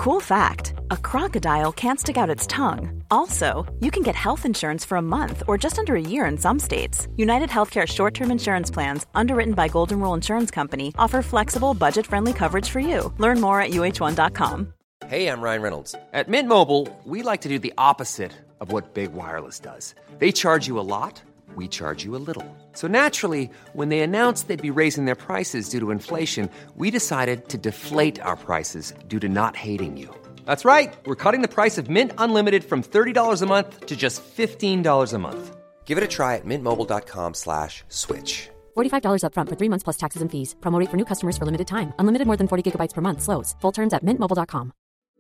Cool fact, a crocodile can't stick out its tongue. Also, you can get health insurance for a month or just under a year in some states. United Healthcare short-term insurance plans, underwritten by Golden Rule Insurance Company, offer flexible, budget-friendly coverage for you. Learn more at uh1.com. Hey, I'm Ryan Reynolds. At Mint Mobile, we like to do the opposite of what Big Wireless does. They charge you a lot, we charge you a little. So naturally, when they announced they'd be raising their prices due to inflation, we decided to deflate our prices due to not hating you. That's right. We're cutting the price of Mint Unlimited from $30 a month to just $15 a month. Give it a try at mintmobile.com/switch. $45 up front for 3 months plus taxes and fees. Promo rate for new customers for limited time. Unlimited more than 40 gigabytes per month. Slows full terms at mintmobile.com.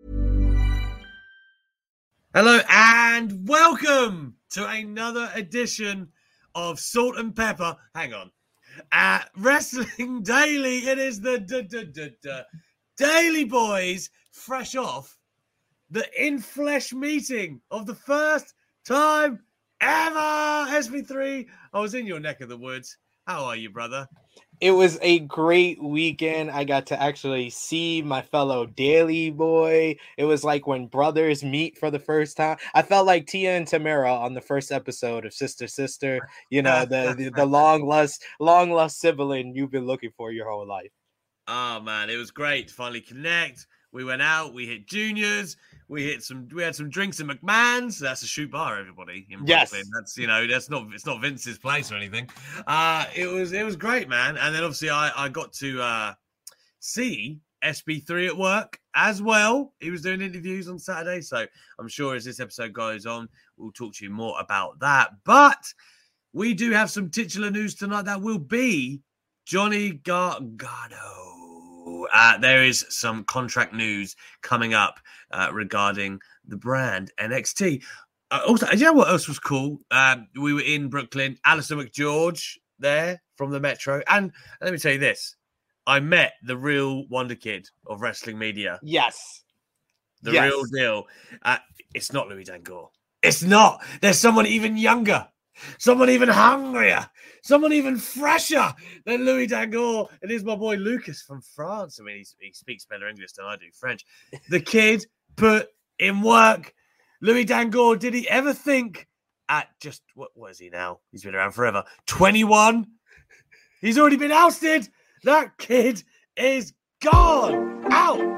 Hello and welcome to another edition of Salt and Pepper. Hang on. Wrestling Daily. It is the Daily Boys, fresh off the in-flesh meeting of the first time ever. SB3, I was in your neck of the woods. How are you, brother? It was a great weekend. I got to actually see my fellow Daily Boy. It was like when brothers meet for the first time. I felt like Tia and Tamara on the first episode of Sister Sister. You know, the long lost sibling you've been looking for your whole life. Oh man, it was great to finally connect. We went out, we hit juniors, we had some drinks in McMahon's. That's a shoot bar, everybody. Yes, that's it's not Vince's place or anything. It was great, man. And then obviously I got to see SB3 at work as well. He was doing interviews on Saturday, so I'm sure as this episode goes on, we'll talk to you more about that. But we do have some titular news tonight that will be Johnny Gargano. There is some contract news coming up regarding the brand NXT. Also, you know what else was cool? We were in Brooklyn. Alistair McGeorge there from the Metro. And let me tell you this. I met the real wonder kid of wrestling media. Yes. The real deal. It's not Louis Dangoor. It's not. There's someone even younger. Someone even hungrier, someone even fresher than Louis Dangoor. It is my boy Lucas from France. I mean, he speaks better English than I do French. The kid put in work. Louis Dangoor, did he ever think at just, what is he now? He's been around forever. 21. He's already been ousted. That kid is gone. Out.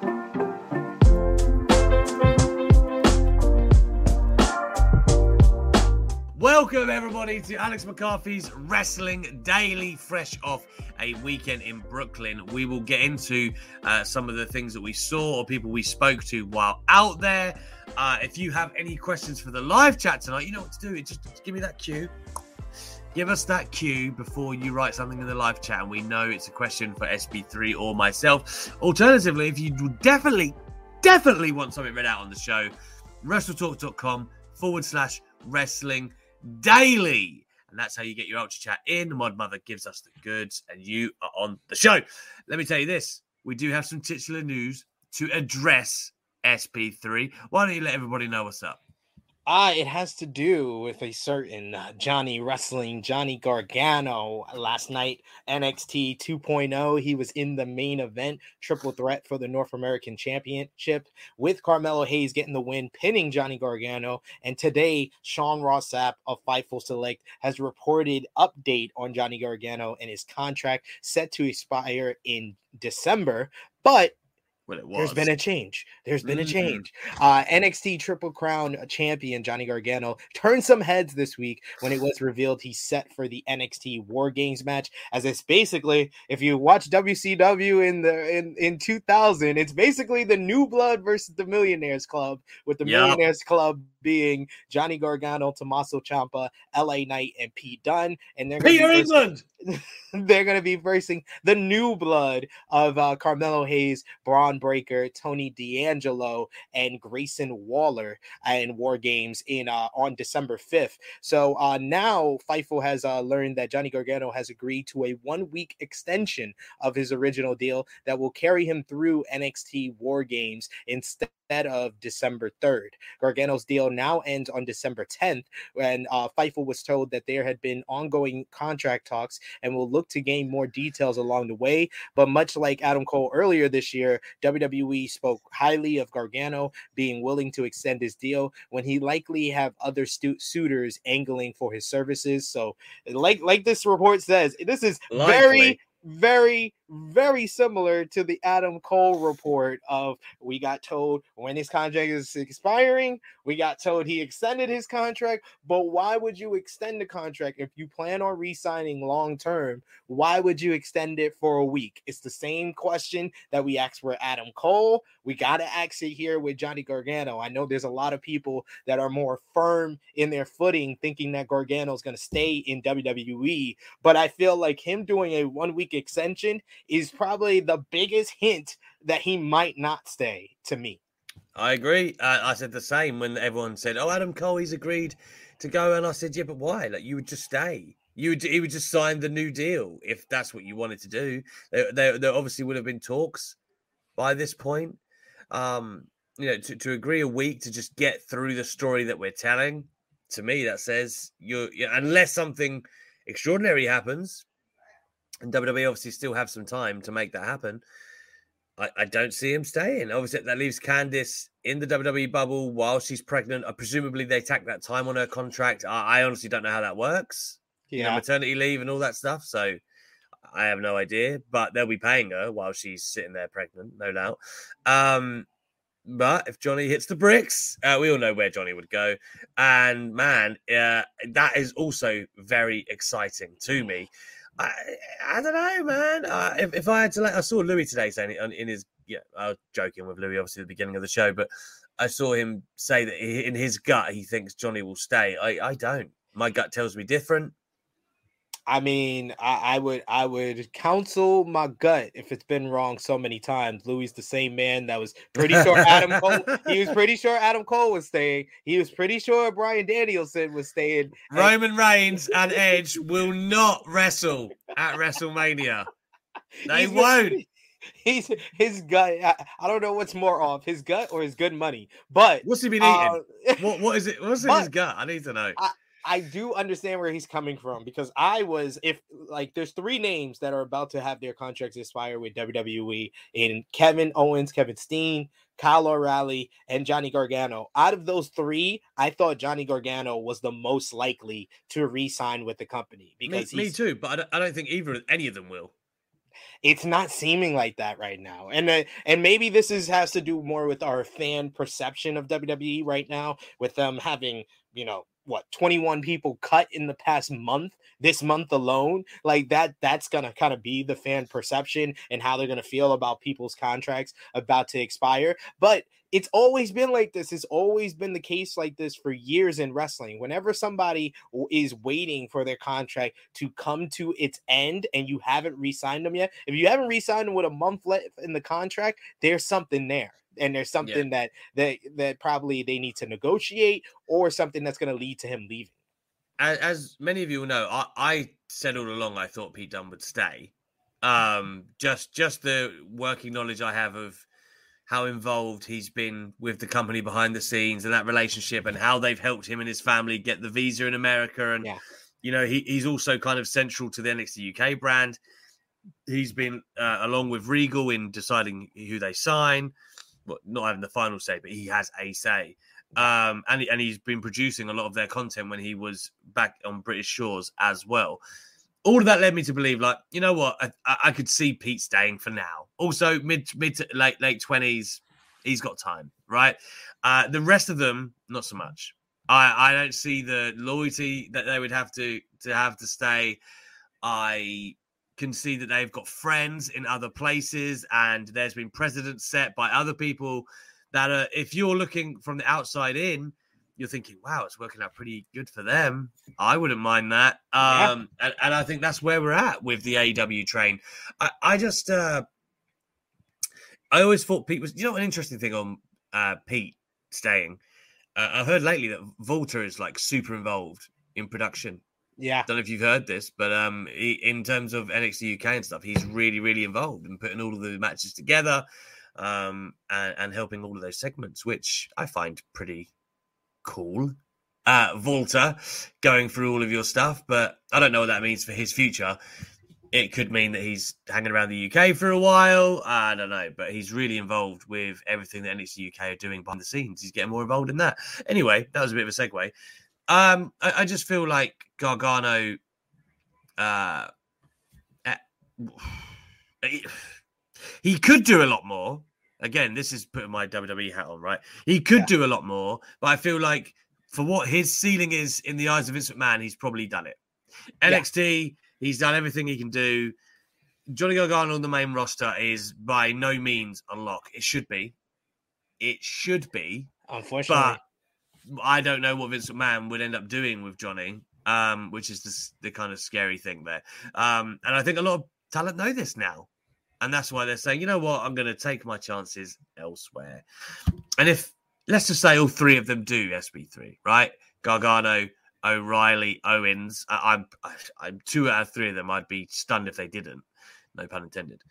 Welcome, everybody, to Alex McCarthy's Wrestling Daily, fresh off a weekend in Brooklyn. We will get into some of the things that we saw or people we spoke to while out there. If you have any questions for the live chat tonight, you know what to do. Just give me that cue. Give us that cue before you write something in the live chat, and we know it's a question for SB3 or myself. Alternatively, if you definitely want something read out on the show, WrestleTalk.com/wrestling daily, and that's how you get your ultra chat in. The Mod Mother gives us the goods, and you are on the show. Let me tell you this: we do have some titular news to address. SP3, why don't you let everybody know what's up? It has to do with a certain Johnny Gargano last night, NXT 2.0. He was in the main event, triple threat for the North American Championship, with Carmelo Hayes getting the win, pinning Johnny Gargano. And today, Sean Ross Sapp of Fightful Select has reported update on Johnny Gargano and his contract set to expire in December. But there's been a change. NXT Triple Crown champion Johnny Gargano turned some heads this week when it was revealed he's set for the NXT War Games match. As it's basically, if you watch WCW in 2000, it's basically the New Blood versus the Millionaires Club, with the Millionaires Club being Johnny Gargano, Tommaso Ciampa, LA Knight, and Pete Dunne. And they're going to be versing the New Blood of Carmelo Hayes, Braun Breaker, Tony D'Angelo, and Grayson Waller in War Games on December 5th. So now Fightful has learned that Johnny Gargano has agreed to a 1-week extension of his original deal that will carry him through NXT War Games instead of December 3rd. Gargano's deal now ends on December 10th, when Fightful was told that there had been ongoing contract talks and will look to gain more details along the way. But much like Adam Cole earlier this year, WWE spoke highly of Gargano being willing to extend his deal when he likely have other suitors angling for his services. So like this report says, this is very, very similar to the Adam Cole report of we got told when his contract is expiring, we got told he extended his contract, but why would you extend the contract if you plan on re-signing long term? Why would you extend it for a week? It's the same question that we asked for Adam Cole. We got to ask it here with Johnny Gargano. I know there's a lot of people that are more firm in their footing thinking that Gargano is going to stay in WWE, but I feel like him doing a 1 week extension is probably the biggest hint that he might not stay, to me. I agree. I said the same when everyone said, "Oh, Adam Cole, he's agreed to go," and I said, "Yeah, but why? Like, you would just stay. He would just sign the new deal if that's what you wanted to do." There obviously would have been talks by this point. To agree a week to just get through the story that we're telling. To me, that says unless something extraordinary happens, and WWE obviously still have some time to make that happen. I don't see him staying. Obviously, that leaves Candice in the WWE bubble while she's pregnant. Presumably, they tack that time on her contract. I honestly don't know how that works. Yeah, maternity leave and all that stuff. So I have no idea. But they'll be paying her while she's sitting there pregnant, no doubt. But if Johnny hits the bricks, we all know where Johnny would go. And man, that is also very exciting to me. I don't know, man. If I had to, I saw Louis today saying in his, I was joking with Louis obviously at the beginning of the show, but I saw him say that in his gut he thinks Johnny will stay. I don't. My gut tells me different. I mean, I would counsel my gut if it's been wrong so many times. Louis the same man that was pretty sure Adam Cole. He was pretty sure Adam Cole was staying. He was pretty sure Bryan Danielson was staying. Roman Reigns and Edge will not wrestle at WrestleMania. They won't. His gut. I don't know what's more off, his gut or his good money. But what's he been eating? What is it? What's in his gut? I need to know. I do understand where he's coming from because there's three names that are about to have their contracts expire with WWE in Kevin Owens, Kevin Steen, Kyle O'Reilly, and Johnny Gargano. Out of those three, I thought Johnny Gargano was the most likely to re-sign with the company because me too, but I don't think any of them will. It's not seeming like that right now. And maybe this has to do more with our fan perception of WWE right now, with them having, 21 people cut in the past month, this month alone. Like that's going to kind of be the fan perception and how they're going to feel about people's contracts about to expire. But it's always been like this. It's always been the case like this for years in wrestling. Whenever somebody is waiting for their contract to come to its end and you haven't re-signed them yet, if you haven't re-signed them with a month left in the contract, there's something there. And there's something that probably they need to negotiate or something that's going to lead to him leaving. As many of you will know, I said all along I thought Pete Dunne would stay. Just the working knowledge I have of how involved he's been with the company behind the scenes and that relationship and how they've helped him and his family get the visa in America. And, he's also kind of central to the NXT UK brand. He's been along with Regal in deciding who they sign. Well, not having the final say, but he has a say. And he's been producing a lot of their content when he was back on British shores as well. All of that led me to believe, you know what? I could see Pete staying for now. Also, mid to late 20s, he's got time, right? The rest of them, not so much. I don't see the loyalty that they would have to stay. I can see that they've got friends in other places, and there's been precedents set by other people that are, if you're looking from the outside in, you're thinking, wow, it's working out pretty good for them. I wouldn't mind that. And I think that's where we're at with the AEW train. I always thought Pete was, an interesting thing on Pete staying. I've heard lately that Volta is super involved in production. Yeah. Don't know if you've heard this, but in terms of NXT UK and stuff, he's really, really involved in putting all of the matches together and helping all of those segments, which I find pretty cool. Volta going through all of your stuff, but I don't know what that means for his future. It could mean that he's hanging around the UK for a while. I don't know, but he's really involved with everything that NXT UK are doing behind the scenes. He's getting more involved in that. Anyway, that was a bit of a segue. I just feel like Gargano, he could do a lot more. Again, this is putting my WWE hat on, right? He could do a lot more, but I feel like for what his ceiling is in the eyes of Vince McMahon, he's probably done it. NXT, he's done everything he can do. Johnny Gargano on the main roster is by no means a lock. It should be. Unfortunately. But I don't know what Vince McMahon would end up doing with Johnny, which is the kind of scary thing there. And I think a lot of talent know this now. And that's why they're saying, you know what, I'm going to take my chances elsewhere. And if, let's just say all three of them do SB3, right? Gargano, O'Reilly, Owens. I'm 2 out of 3 of them. I'd be stunned if they didn't. No pun intended.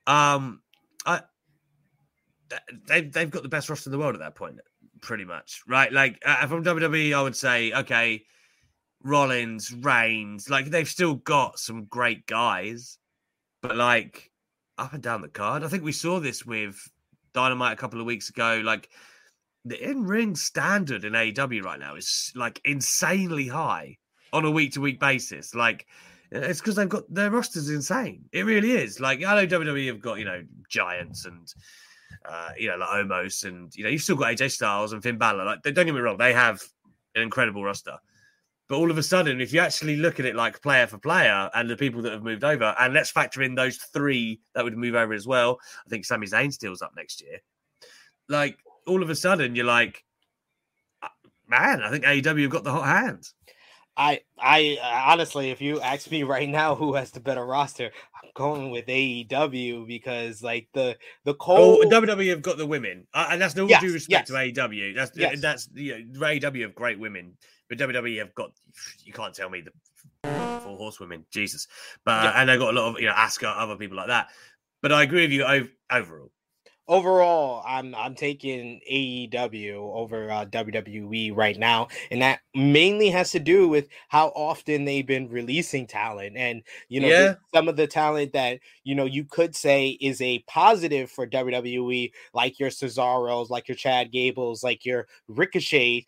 They've got the best roster in the world at that point, pretty much, right? Like from WWE, I would say, okay, Rollins, Reigns, like they've still got some great guys, but like up and down the card, I think we saw this with Dynamite a couple of weeks ago. Like the in-ring standard in AEW right now is like insanely high on a week-to-week basis. Like it's because they've got their roster's insane. It really is. Like I know WWE have got, giants and like Omos, and you've still got AJ Styles and Finn Balor. Like don't get me wrong, they have an incredible roster. But all of a sudden, if you actually look at it like player for player and the people that have moved over, and let's factor in those 3 that would move over as well. I think Sami Zayn still's up next year. Like all of a sudden, you're like, man, I think AEW have got the hot hand. I honestly, if you ask me right now who has the better roster, I'm going with AEW because like the Cole WWE have got the women, and that's no due respect to AEW. That's AEW have great women, but WWE have got, you can't tell me the 4 horsewomen, Jesus, but and they've got a lot of Asuka, other people like that. But I agree with you overall. Overall, I'm taking AEW over WWE right now, and that mainly has to do with how often they've been releasing talent, and some of the talent that you could say is a positive for WWE, like your Cesaros, like your Chad Gables, like your Ricochet.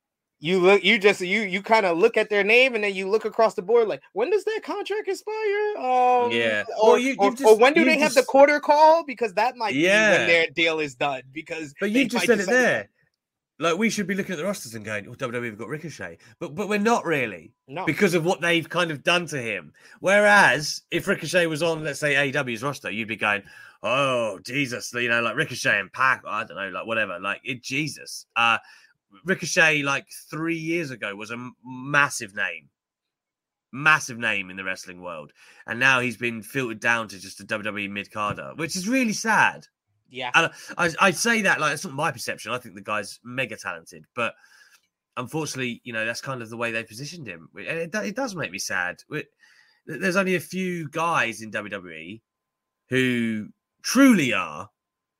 You kind of look at their name and then you look across the board like, when does that contract expire? Or when do they have the quarter call? Because that might be when their deal is done. But you just said it there. Like we should be looking at the rosters and going, WWE have got Ricochet, but we're not really, because of what they've kind of done to him. Whereas if Ricochet was on, let's say AEW's roster, you'd be going, oh Jesus, like Ricochet and Pac, I don't know, like whatever, like Jesus. Ricochet, like 3 years ago, was a massive name in the wrestling world, and now he's been filtered down to just a WWE mid-carder, which is really sad. Yeah, and I'd say that like it's not my perception. I think the guy's mega talented, but unfortunately, that's kind of the way they positioned him, and it does make me sad. There's only a few guys in WWE who truly are.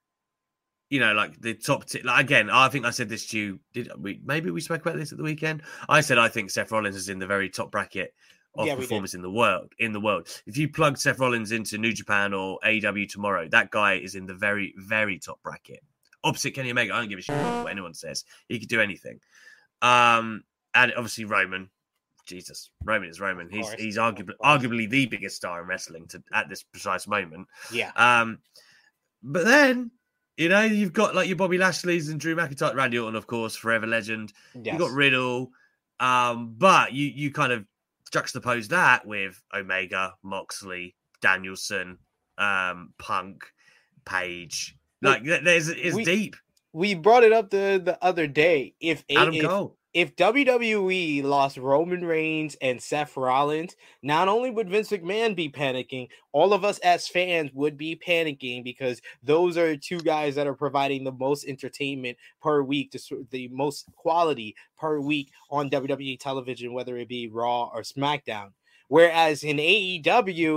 Like the top like again, I think I said this to you. Maybe we spoke about this at the weekend? I said I think Seth Rollins is in the very top bracket of performers in the world. If you plug Seth Rollins into New Japan or AEW tomorrow, that guy is in the very, very top bracket. Opposite Kenny Omega, I don't give a shit what anyone says. He could do anything. And obviously Roman. Jesus, Roman is Roman. He's arguably the biggest star in wrestling at this precise moment. Yeah. But then you've got like your Bobby Lashley's and Drew McIntyre, Randy Orton, of course, forever legend. Yes. You've got Riddle, but you kind of juxtapose that with Omega, Moxley, Danielson, Punk, Page. Like it's deep. We brought it up the other day. Adam Cole. If WWE lost Roman Reigns and Seth Rollins, not only would Vince McMahon be panicking, all of us as fans would be panicking because those are 2 guys that are providing the most entertainment per week, the most quality per week on WWE television, whether it be Raw or SmackDown. Whereas in AEW,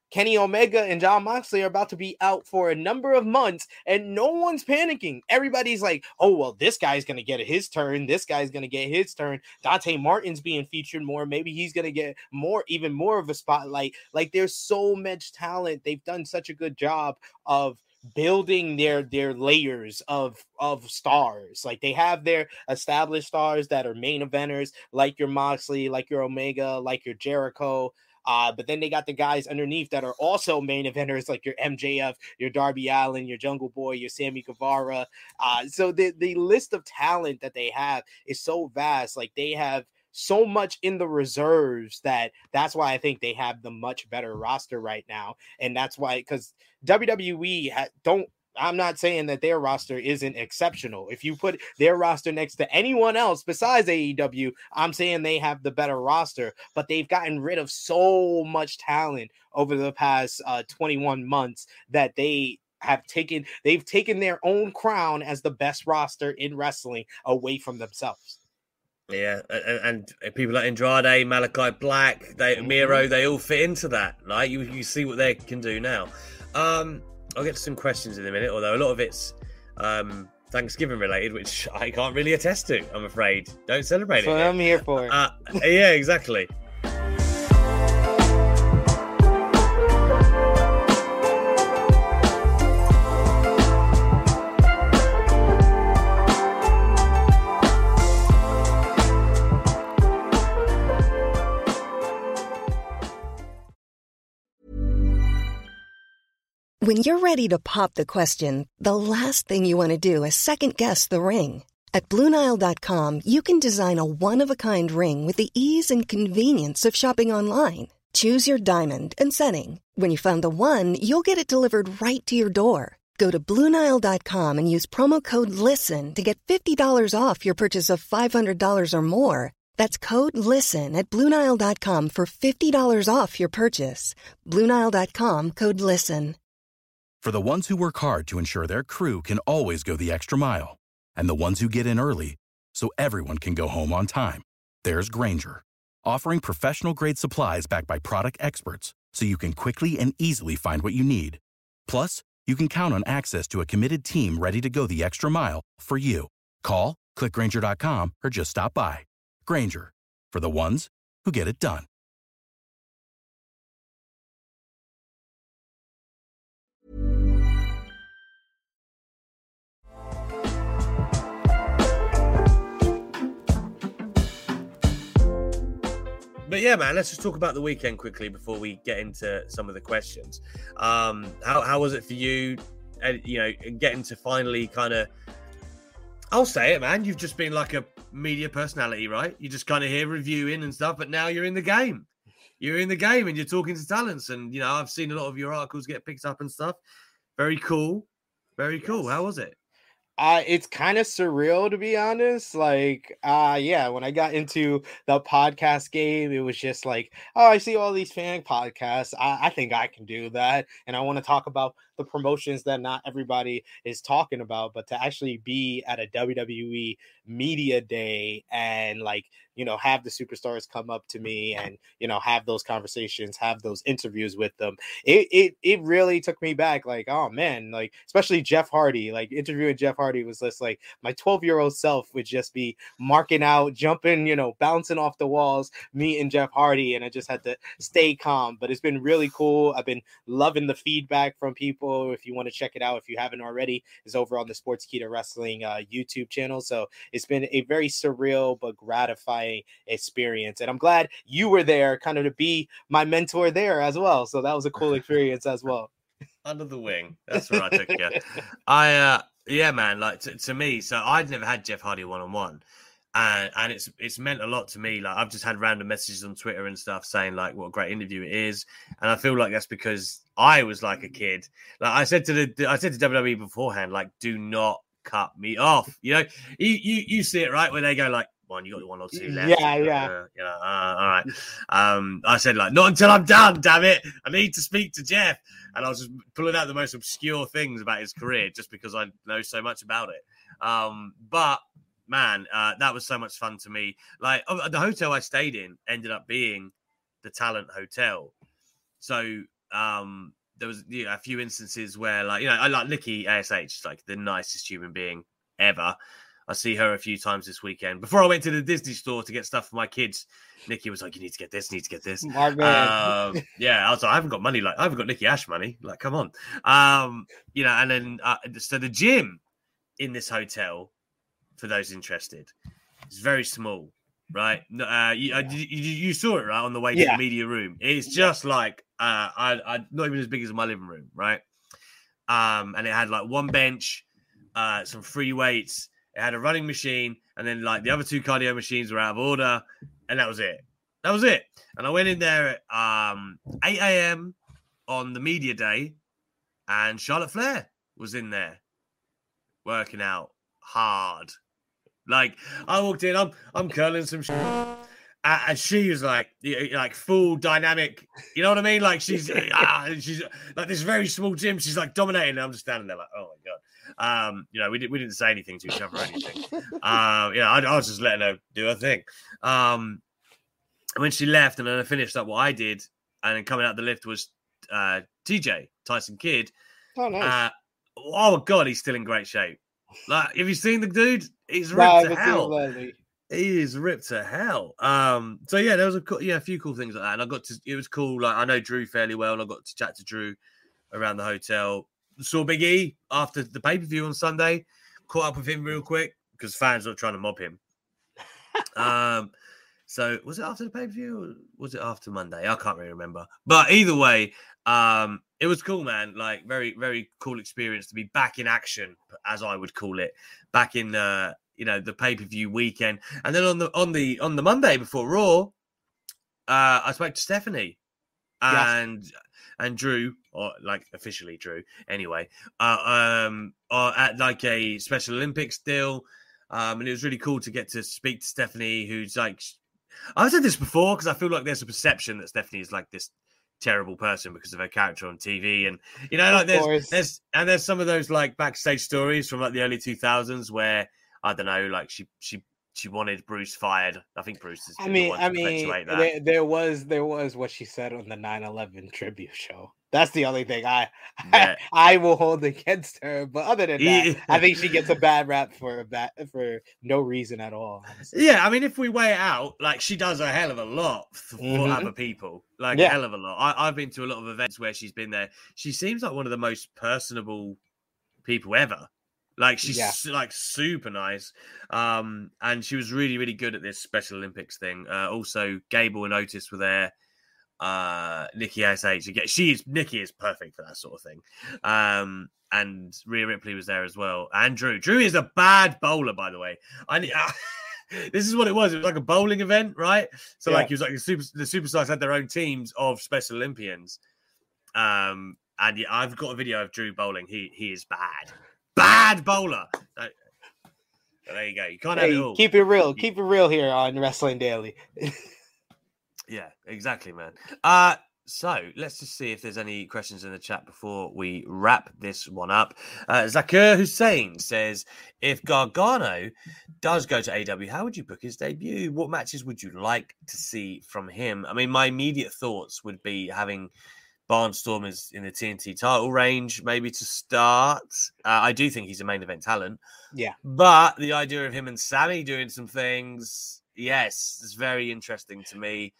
Kenny Omega and Jon Moxley are about to be out for a number of months, and no one's panicking. Everybody's like, oh, well, this guy's going to get his turn. This guy's going to get his turn. Dante Martin's being featured more. Maybe he's going to get even more of a spotlight. Like, there's so much talent. They've done such a good job of building their layers of stars. Like, they have their established stars that are main eventers, like your Moxley, like your Omega, like your Jericho. But then they got the guys underneath that are also main eventers, like your MJF, your Darby Allin, your Jungle Boy, your Sammy Guevara. So the list of talent that they have is so vast. Like, they have so much in the reserves that's why I think they have the much better roster right now. And that's why, because WWE I'm not saying that their roster isn't exceptional. If you put their roster next to anyone else besides AEW, I'm saying they have the better roster, but they've gotten rid of so much talent over the past 21 months that they've taken their own crown as the best roster in wrestling away from themselves. Yeah, and people like Andrade, Malachi Black, Miro, they all fit into that. Like, you see what they can do now. I'll get to some questions in a minute, although a lot of it's Thanksgiving related, which I can't really attest to, I'm afraid. Don't celebrate it. That's what I'm here for. Yeah, exactly. When you're ready to pop the question, the last thing you want to do is second-guess the ring. At BlueNile.com, you can design a one-of-a-kind ring with the ease and convenience of shopping online. Choose your diamond and setting. When you find the one, you'll get it delivered right to your door. Go to BlueNile.com and use promo code LISTEN to get $50 off your purchase of $500 or more. That's code LISTEN at BlueNile.com for $50 off your purchase. BlueNile.com, code LISTEN. For the ones who work hard to ensure their crew can always go the extra mile, and the ones who get in early so everyone can go home on time, there's Grainger, offering professional-grade supplies backed by product experts so you can quickly and easily find what you need. Plus, you can count on access to a committed team ready to go the extra mile for you. Call, click Grainger.com, or just stop by. Grainger, for the ones who get it done. But yeah, man, let's just talk about the weekend quickly before we get into some of the questions. How was it for you? Getting to finally kind of, I'll say it, man. You've just been like a media personality, right? You just kind of hear reviewing and stuff, but now you're in the game. You're in the game and you're talking to talents. And, I've seen a lot of your articles get picked up and stuff. Very cool. Very cool. Yes. How was it? It's kind of surreal, to be honest. Like, when I got into the podcast game, it was just like, oh, I see all these fan podcasts. I think I can do that. And I want to talk about the promotions that not everybody is talking about, but to actually be at a WWE media day and have the superstars come up to me and, have those conversations, have those interviews with them. It really took me back. Like, oh man, like, especially Jeff Hardy, like interviewing Jeff Hardy was just like my 12-year-old self would just be marking out, jumping, bouncing off the walls, meeting Jeff Hardy. And I just had to stay calm, but it's been really cool. I've been loving the feedback from people. If you want to check it out, if you haven't already, is over on the Sportskeeda Wrestling YouTube channel. So it's been a very surreal but gratifying experience, and I'm glad you were there, kind of to be my mentor there as well. So that was a cool experience as well. Under the wing, that's where I took you. Yeah, man. Like to me, so I'd never had Jeff Hardy one-on-one. And it's meant a lot to me. Like, I've just had random messages on Twitter and stuff saying like what a great interview it is, and I feel like that's because I was like a kid. Like I said to WWE beforehand, like, do not cut me off. You see it right where they go like, "One, you got 1 or 2 left." Yeah. All right. I said like, not until I'm done. Damn it! I need to speak to Jeff, and I was just pulling out the most obscure things about his career just because I know so much about it. But man, that was so much fun to me. Like, the hotel I stayed in ended up being the Talent Hotel. So there was a few instances where, like, I like Nikki ASH, she's like the nicest human being ever. I see her a few times this weekend. Before I went to the Disney store to get stuff for my kids, Nikki was like, "You need to get this, need to get this." Smart man. Yeah, I was like, I haven't got money. Like, I haven't got Nikki Ash money. Like, come on. And then so the gym in this hotel, for those interested, is very small, right? You saw it right on the way to the media room. It's just like I not even as big as my living room, right? And it had like one bench, some free weights. It had a running machine, and then like the other two cardio machines were out of order, and that was it. That was it. And I went in there at 8 a.m. on the media day, and Charlotte Flair was in there working out hard. Like, I walked in, I'm curling some shit, and she was like full dynamic. You know what I mean? Like, she's like this very small gym. She's like dominating. And I'm just standing there like, oh my god. We didn't say anything to each other or anything. I was just letting her do her thing. And when she left, and then I finished up what I did, and then coming out the lift was TJ Tyson Kidd. Oh, nice. Oh my god, he's still in great shape. Like, have you seen the dude? He's ripped to hell. He is ripped to hell. So yeah, there was a few cool things like that, and it was cool. Like, I know Drew fairly well, and I got to chat to Drew around the hotel. Saw Big E after the pay-per-view on Sunday. Caught up with him real quick because fans were trying to mob him. So was it after the pay-per-view or was it after Monday? I can't really remember. But either way, it was cool, man. Like, very, very cool experience to be back in action, as I would call it, back in the pay-per-view weekend. And then on the Monday before Raw, I spoke to Stephanie and Drew, or like officially Drew, anyway, at like a Special Olympics deal. And it was really cool to get to speak to Stephanie, who's like, I've said this before because I feel like there's a perception that Stephanie is like this terrible person because of her character on TV. And, like there's some of those like backstage stories from like the early 2000s where, I don't know, like she wanted Bruce fired. I think Bruce is. That. There was what she said on the 9/11 tribute show. That's the only thing I will hold against her. But other than that, I think she gets a bad rap for no reason at all. Honestly. Yeah, I mean, if we weigh it out, like, she does a hell of a lot for other people. Like, a hell of a lot. I've been to a lot of events where she's been there. She seems like one of the most personable people ever. Like, she's like super nice. And she was really, really good at this Special Olympics thing. Also, Gable and Otis were there. Nikki ASH. Nikki is perfect for that sort of thing. And Rhea Ripley was there as well. And Drew. Drew is a bad bowler, by the way. This is what it was. It was like a bowling event, right? So like, he was like the superstars had their own teams of Special Olympians. And I've got a video of Drew bowling. He is bad. Bad bowler. So there you go. You can't have it all. Keep it real. Keep it real here on Wrestling Daily. Yeah, exactly, man. So let's just see if there's any questions in the chat before we wrap this one up. Zakir Hussein says, if Gargano does go to AEW, how would you book his debut? What matches would you like to see from him? I mean, my immediate thoughts would be having Barnstormers in the TNT title range, maybe to start. I do think he's a main event talent. Yeah. But the idea of him and Sammy doing some things, yes, it's very interesting to me.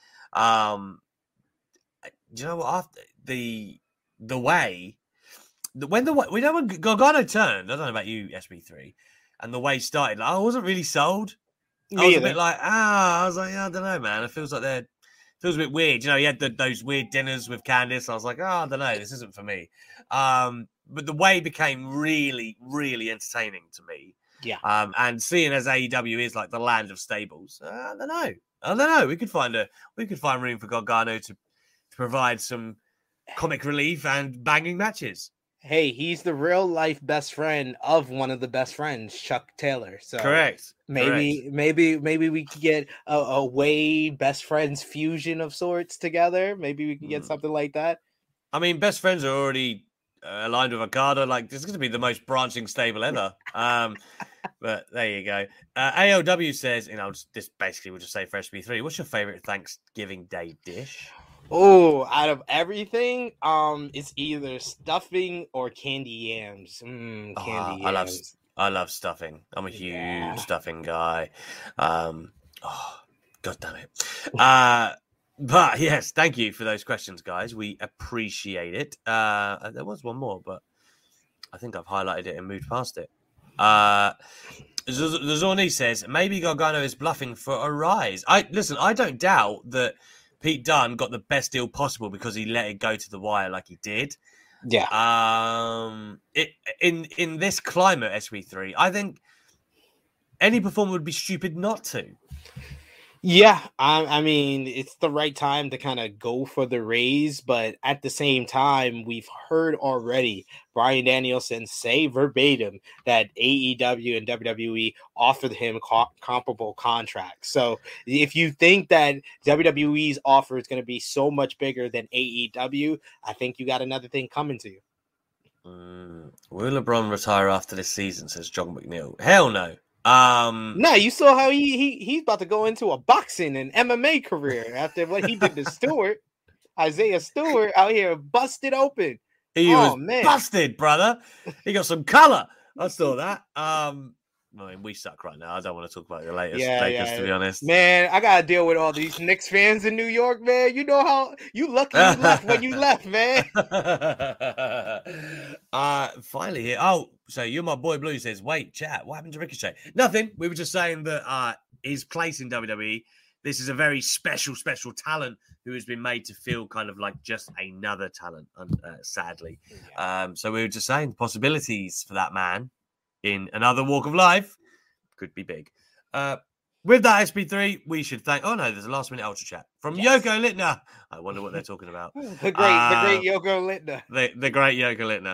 Do you know what? After when Gargano turned, I don't know about you, SB3, and the way started, like, I wasn't really sold. I was a bit like, I was like, I don't know, man. It feels a bit weird. He had those weird dinners with Candice. I was like, I don't know, this isn't for me. But the way became really, really entertaining to me. Yeah. And seeing as AEW is like the land of stables, I don't know. We could find room for Gargano to provide some comic relief and banging matches. Hey, he's the real life best friend of one of the best friends, Chuck Taylor. So correct. Maybe we could get a Wade best friends fusion of sorts together. Maybe we can get something like that. I mean, best friends are already aligned with Okada. Like, this is going to be the most branching stable ever. But there you go. ALW says, this basically will just say for SB3, what's your favorite Thanksgiving Day dish? Oh, out of everything, it's either stuffing or candy yams. Candy yams. I love stuffing. I'm a huge stuffing guy. God damn it. But yes, thank you for those questions, guys. We appreciate it. There was one more, but I think I've highlighted it and moved past it. Zorni says maybe Gargano is bluffing for a rise. I don't doubt that Pete Dunne got the best deal possible because he let it go to the wire like he did. Yeah. In this climate, SB3, I think any performer would be stupid not to. Yeah, I mean, it's the right time to kind of go for the raise, but at the same time, we've heard already Bryan Danielson say verbatim that AEW and WWE offered him comparable contracts. So if you think that WWE's offer is going to be so much bigger than AEW, I think you got another thing coming to you. Will LeBron retire after this season, says John McNeil? Hell no. No, you saw how he's about to go into a boxing and MMA career after what he did to Stewart. Isaiah Stewart out here busted open. He was busted, brother. He got some color. I saw that. I mean, we suck right now. I don't want to talk about the latest Lakers, to be honest. Man, I gotta deal with all these Knicks fans in New York, man. You know how you lucky you left when you left, man. Finally here. Oh, so you're my boy Blue says, wait, chat, what happened to Ricochet? Nothing. We were just saying that his place in WWE, this is a very special talent who has been made to feel kind of like just another talent, sadly. So we were just saying possibilities for that man in another walk of life could be big. With that, SB3, we should thank... Oh, no, there's a last-minute Ultra Chat from Yoko Littner. I wonder what they're talking about. The great Yoko Littner. The great Yoko Littner.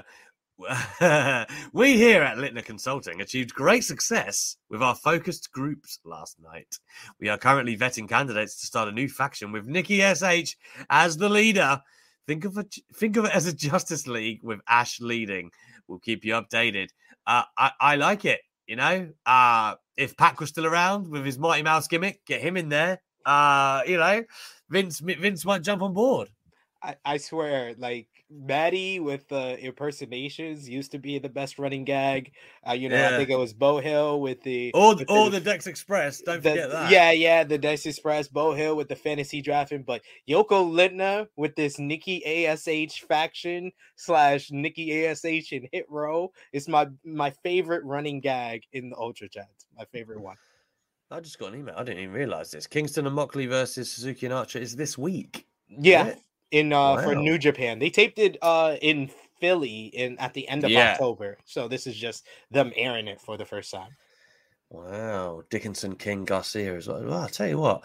We here at Littner Consulting achieved great success with our focused groups last night. We are currently vetting candidates to start a new faction with Nikki SH as the leader. Think of it as a Justice League with Ash leading. We'll keep you updated. I like it, you know. If Pac was still around with his Mighty Mouse gimmick, get him in there. You know, Vince might jump on board. I swear, like Maddie with the impersonations used to be the best running gag. I think it was Bo Hill with the the Dex Express. Don't forget that. Yeah, the Dex Express, Bo Hill with the fantasy drafting, but Yoko Littner with this Nikki ASH faction / Nikki ASH and Hit Row is my favorite running gag in the Ultra Chats. My favorite one. I just got an email. I didn't even realize this. Kingston and Moxley versus Suzuki and Archer is this week. Yeah. For New Japan. They taped it in Philly at the end of October. So this is just them airing it for the first time. Wow. Dickinson, King, Garcia as well. I'll tell you what.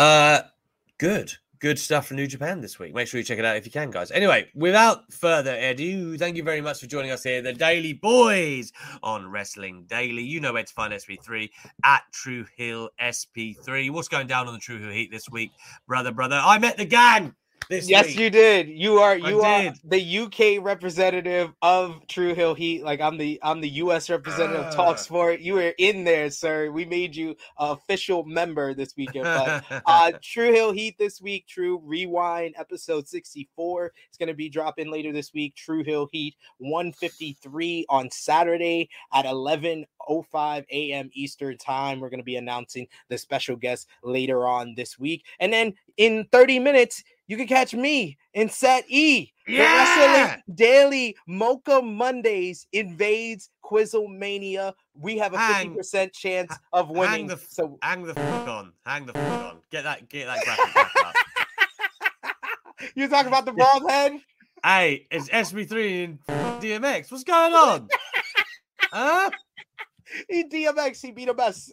Good stuff from New Japan this week. Make sure you check it out if you can, guys. Anyway, without further ado, thank you very much for joining us here, the Daily Boys on Wrestling Daily. You know where to find SP3 at True Hill SP3. What's going down on the True Hill Heat this week, brother? I met the gang. Yes, you did. You are the UK representative of True Hill Heat. Like I'm the US representative of Talksport. You were in there, sir. We made you an official member this weekend. But True Hill Heat this week, True Rewind episode 64 is going to be dropping later this week. True Hill Heat 153 on Saturday at 11:05 a.m. Eastern time. We're going to be announcing the special guest later on this week, and then in 30 minutes. You can catch me in Set E. The Wrestling Daily Mocha Mondays invades Quizzlemania. We have a 50% chance of winning. Hang the fuck on. Get that graphic back up. You talking about the bald head? Hey, it's SB3 and DMX. What's going on? Huh? He DMX. He beat a mess.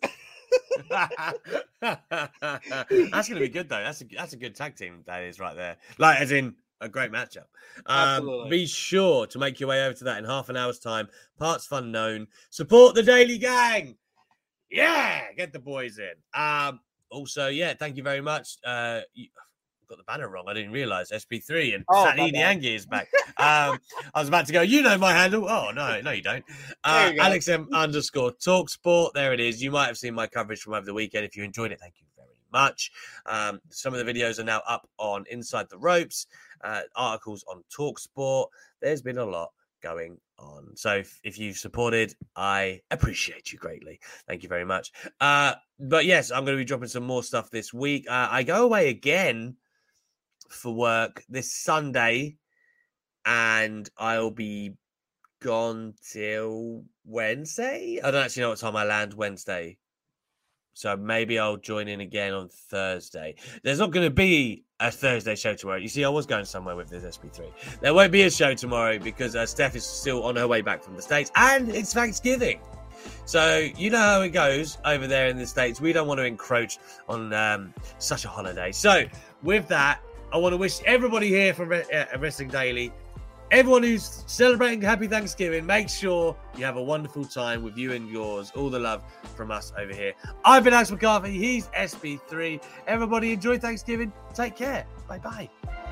That's gonna be good though. That's a good tag team. That is right there. Like as in a great matchup. Be sure to make your way over to that in half an hour's time. Parts Fun Known. Support the Daily Gang. Yeah, get the boys in. Also, thank you very much. Got the banner wrong. I didn't realize SP3 and Sati Niangi is back. I was about to go, you know my handle. Oh, no, you don't. Alex M _Talksport. There it is. You might have seen my coverage from over the weekend. If you enjoyed it, thank you very much. Some of the videos are now up on Inside the Ropes, articles on TalkSport. There's been a lot going on. So if you've supported, I appreciate you greatly. Thank you very much. But yes, I'm going to be dropping some more stuff this week. I go away again for work this Sunday, and I'll be gone till Wednesday. I don't actually know what time I land Wednesday, so maybe I'll join in again on Thursday. There's not going to be a Thursday show tomorrow. You see, I was going somewhere with this SP3. There won't be a show tomorrow because Steph is still on her way back from the States, and it's Thanksgiving. So you know how it goes over there in the States. We don't want to encroach on such a holiday. So with that, I want to wish everybody here from Wrestling Daily, everyone who's celebrating Happy Thanksgiving, make sure you have a wonderful time with you and yours. All the love from us over here. I've been Alex McCarthy. He's SP3. Everybody enjoy Thanksgiving. Take care. Bye-bye.